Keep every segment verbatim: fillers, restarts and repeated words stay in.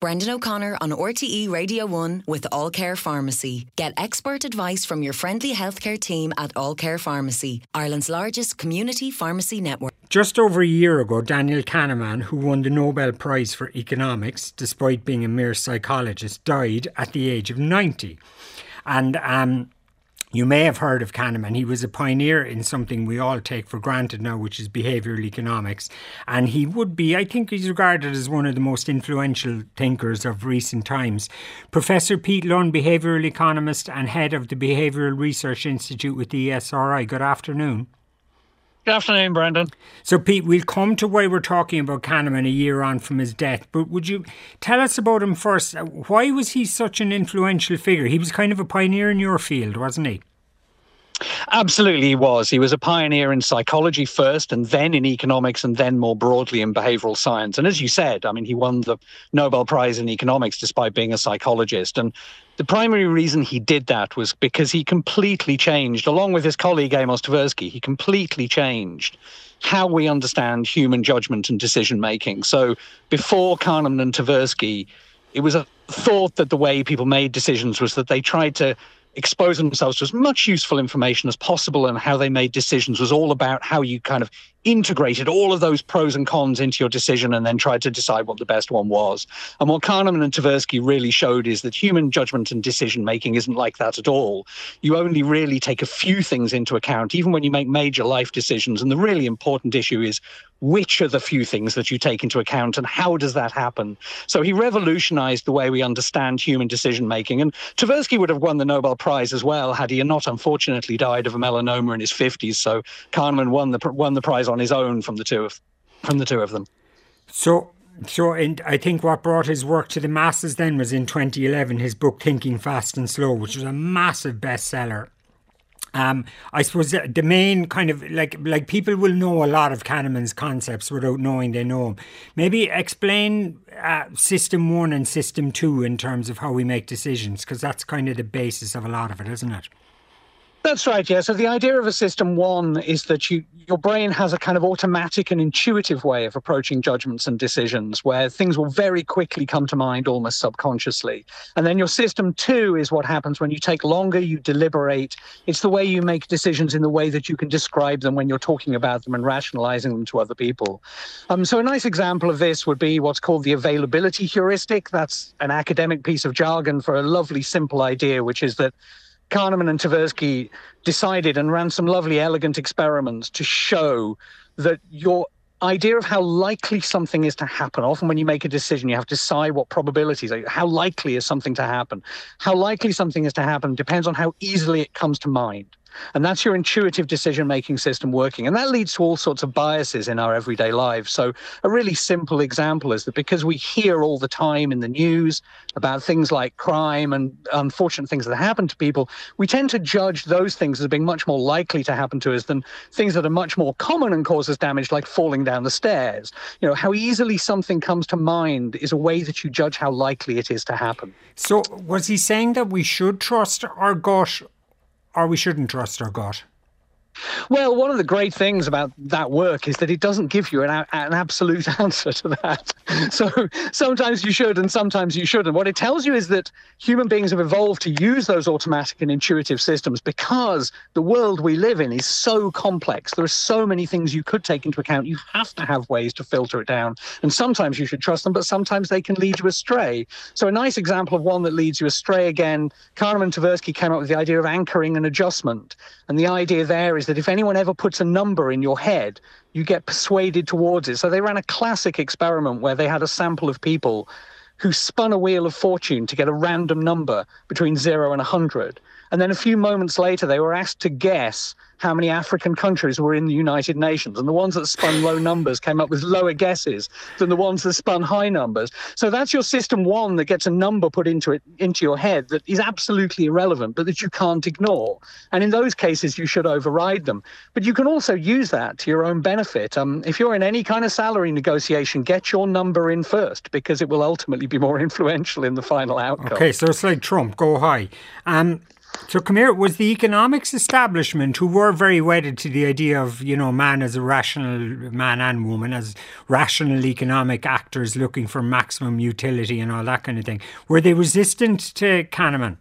Brendan O'Connor on R T E Radio one with All Care Pharmacy. Get expert advice from your friendly healthcare team at All Care Pharmacy, Ireland's largest community pharmacy network. Just over a year ago, Daniel Kahneman, who won the Nobel Prize for Economics, despite being a mere psychologist, died at the age of ninety. And um, you may have heard of Kahneman. He was a pioneer in something we all take for granted now, which is behavioural economics. And he would be, I think he's regarded as one of the most influential thinkers of recent times. Professor Pete Lunn, behavioural economist and head of the Behavioural Research Institute with the E S R I. Good afternoon. Good afternoon, Brendan. So, Pete, we'll come to why we're talking about Kahneman a year on from his death, but would you tell us about him first? Why was he such an influential figure? He was kind of a pioneer in your field, wasn't he? Absolutely, he was. He was a pioneer in psychology first, and then in economics, and then more broadly in behavioral science. And as you said, I mean, he won the Nobel Prize in economics despite being a psychologist. And the primary reason he did that was because he completely changed, along with his colleague Amos Tversky, he completely changed how we understand human judgment and decision making. So before Kahneman and Tversky, it was a thought that the way people made decisions was that they tried to expose themselves to as much useful information as possible, and how they made decisions was all about how you kind of integrated all of those pros and cons into your decision and then tried to decide what the best one was. And what Kahneman and Tversky really showed is that human judgment and decision making isn't like that at all. You only really take a few things into account, even when you make major life decisions. And the really important issue is which are the few things that you take into account and how does that happen? So he revolutionized the way we understand human decision making. And Tversky would have won the Nobel Prize as well had he not unfortunately died of a melanoma in his fifties. So Kahneman won the won the prize on his own from the two of from the two of them. So so and I think what brought his work to the masses then was in twenty eleven his book Thinking Fast and Slow, which was a massive bestseller. Um, I suppose the main kind of like like people will know a lot of Kahneman's concepts without knowing they know him. Maybe explain uh, system one and system two in terms of how we make decisions, because that's kind of the basis of a lot of it, isn't it? That's right, yeah. So the idea of a system one is that you your brain has a kind of automatic and intuitive way of approaching judgments and decisions where things will very quickly come to mind almost subconsciously. And then your system two is what happens when you take longer, you deliberate. It's the way you make decisions in the way that you can describe them when you're talking about them and rationalizing them to other people. Um, so a nice example of this would be what's called the availability heuristic. That's an academic piece of jargon for a lovely, simple idea, which is that Kahneman and Tversky decided and ran some lovely, elegant experiments to show that your idea of how likely something is to happen, often when you make a decision, you have to decide what probabilities are. How likely is something to happen? How likely something is to happen depends on how easily it comes to mind. And that's your intuitive decision-making system working. And that leads to all sorts of biases in our everyday lives. So a really simple example is that because we hear all the time in the news about things like crime and unfortunate things that happen to people, we tend to judge those things as being much more likely to happen to us than things that are much more common and cause us damage, like falling down the stairs. You know, how easily something comes to mind is a way that you judge how likely it is to happen. So was he saying that we should trust our gut or we shouldn't trust our gut? Well, one of the great things about that work is that it doesn't give you an, an absolute answer to that. So sometimes you should and sometimes you shouldn't. What it tells you is that human beings have evolved to use those automatic and intuitive systems because the world we live in is so complex. There are so many things you could take into account. You have to have ways to filter it down. And sometimes you should trust them, but sometimes they can lead you astray. So a nice example of one that leads you astray, again, Kahneman and Tversky came up with the idea of anchoring and adjustment. And the idea there is that if anyone ever puts a number in your head, you get persuaded towards it. So they ran a classic experiment where they had a sample of people who spun a wheel of fortune to get a random number between zero and one hundred. And then a few moments later, they were asked to guess how many African countries were in the United Nations. And the ones that spun low numbers came up with lower guesses than the ones that spun high numbers. So that's your system one that gets a number put into it, into your head that is absolutely irrelevant, but that you can't ignore. And in those cases, you should override them. But you can also use that to your own benefit. Um, if you're in any kind of salary negotiation, get your number in first, because it will ultimately be more influential in the final outcome. Okay, so it's like Trump, go high. Um, So come here, was the economics establishment, who were very wedded to the idea of, you know, man as a rational, man and woman as rational economic actors looking for maximum utility and all that kind of thing, were they resistant to Kahneman?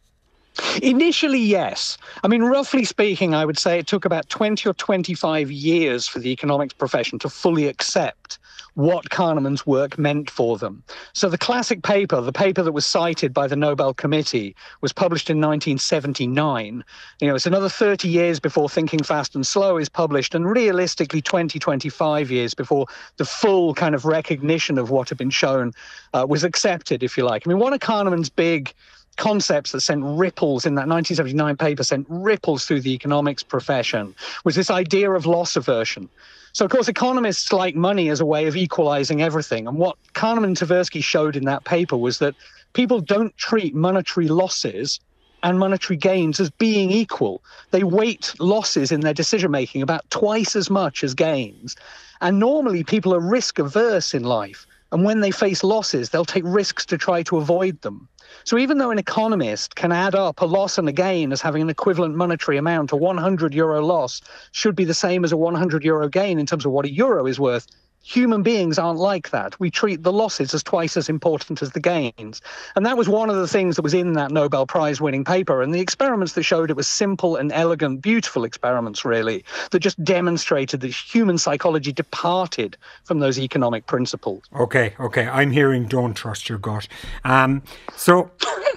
Initially, yes. I mean, roughly speaking, I would say it took about twenty or twenty-five years for the economics profession to fully accept what Kahneman's work meant for them. So the classic paper, the paper that was cited by the Nobel Committee, was published in nineteen seventy-nine. You know, it's another thirty years before Thinking Fast and Slow is published, and realistically twenty, twenty-five years before the full kind of recognition of what had been shown uh, was accepted, if you like. I mean, one of Kahneman's big concepts that sent ripples in that nineteen seventy-nine paper, sent ripples through the economics profession, was this idea of loss aversion. So, of course, economists like money as a way of equalizing everything. And what Kahneman and Tversky showed in that paper was that people don't treat monetary losses and monetary gains as being equal. They weight losses in their decision-making about twice as much as gains. And normally people are risk averse in life. And when they face losses, they'll take risks to try to avoid them. So even though an economist can add up a loss and a gain as having an equivalent monetary amount, a one hundred euro loss should be the same as a one hundred euro gain in terms of what a euro is worth. Human beings aren't like that. We treat the losses as twice as important as the gains. And that was one of the things that was in that Nobel Prize-winning paper. And the experiments that showed it was simple and elegant, beautiful experiments, really, that just demonstrated that human psychology departed from those economic principles. Okay, okay. I'm hearing don't trust your gut. Um, so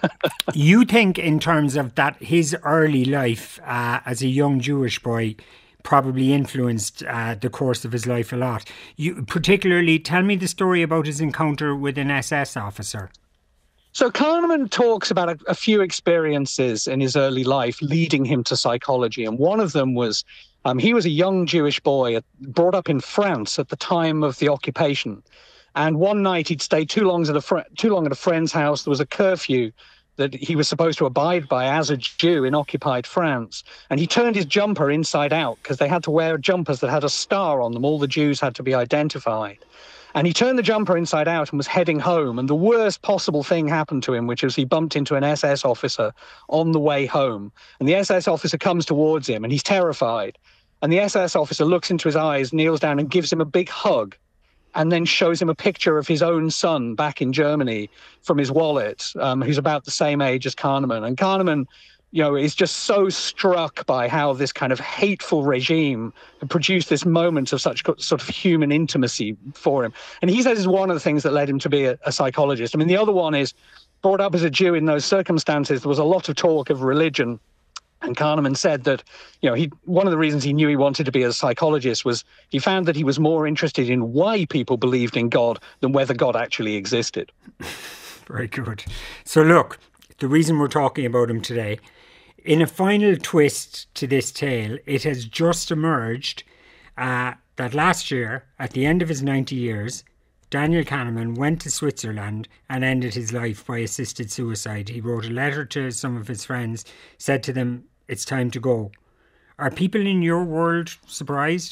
you think in terms of that his early life uh, as a young Jewish boy probably influenced uh, the course of his life a lot. You particularly tell me the story about his encounter with an S S officer. So Kahneman talks about a, a few experiences in his early life leading him to psychology. And one of them was um, he was a young Jewish boy brought up in France at the time of the occupation. And one night he'd stayed too long at a, fr- too long at a friend's house. There was a curfew that he was supposed to abide by as a Jew in occupied France. And he turned his jumper inside out because they had to wear jumpers that had a star on them. All the Jews had to be identified. And he turned the jumper inside out and was heading home. And the worst possible thing happened to him, which was he bumped into an S S officer on the way home. And the S S officer comes towards him and he's terrified. And the S S officer looks into his eyes, kneels down and gives him a big hug, and then shows him a picture of his own son back in Germany from his wallet, um, who's about the same age as Kahneman. And Kahneman, you know, is just so struck by how this kind of hateful regime had produced this moment of such sort of human intimacy for him. And he says is one of the things that led him to be a, a psychologist. I mean, the other one is, brought up as a Jew in those circumstances, there was a lot of talk of religion. And Kahneman said that, you know, he one of the reasons he knew he wanted to be a psychologist was he found that he was more interested in why people believed in God than whether God actually existed. Very good. So look, the reason we're talking about him today, in a final twist to this tale, it has just emerged uh, that last year, at the end of his ninety years, Daniel Kahneman went to Switzerland and ended his life by assisted suicide. He wrote a letter to some of his friends, said to them, it's time to go. Are people in your world surprised?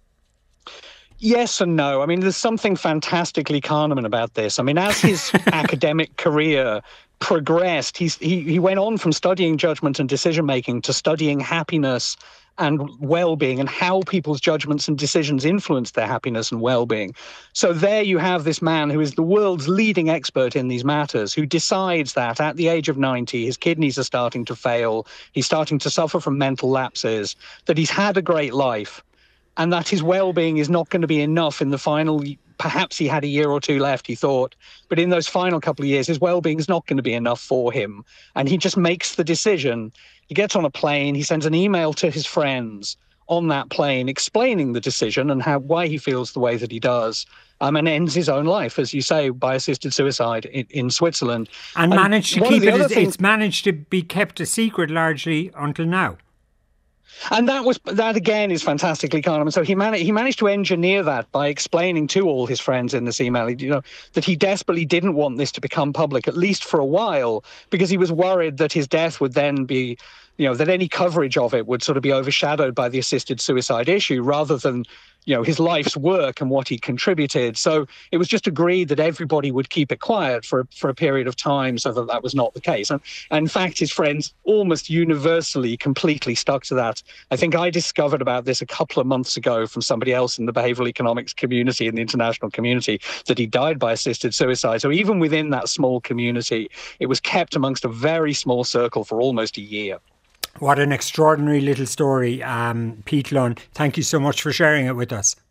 Yes and no. I mean, there's something fantastically Kahneman about this. I mean, as his academic career progressed, he's, he, he went on from studying judgment and decision-making to studying happiness and well-being and how people's judgments and decisions influence their happiness and well-being. So there you have this man who is the world's leading expert in these matters, who decides that at the age of ninety, his kidneys are starting to fail, he's starting to suffer from mental lapses, that he's had a great life, and that his well-being is not going to be enough in the final. Perhaps he had a year or two left, he thought, but in those final couple of years, his well-being is not going to be enough for him. And he just makes the decision. He gets on a plane, he sends an email to his friends on that plane explaining the decision and how why he feels the way that he does, um, and ends his own life, as you say, by assisted suicide in, in Switzerland. And, and managed to keep it, as, things, it's managed to be kept a secret largely until now. And that was that again is fantastically Kahneman. So he managed he managed to engineer that by explaining to all his friends in this email, you know, that he desperately didn't want this to become public, at least for a while, because he was worried that his death would then be, you know, that any coverage of it would sort of be overshadowed by the assisted suicide issue, rather than, you know, his life's work and what he contributed. So it was just agreed that everybody would keep it quiet for, for a period of time so that that was not the case. And, and in fact, his friends almost universally completely stuck to that. I think I discovered about this a couple of months ago from somebody else in the behavioral economics community, in the international community, that he died by assisted suicide. So even within that small community, it was kept amongst a very small circle for almost a year. What an extraordinary little story, um, Pete Lunn. Thank you so much for sharing it with us.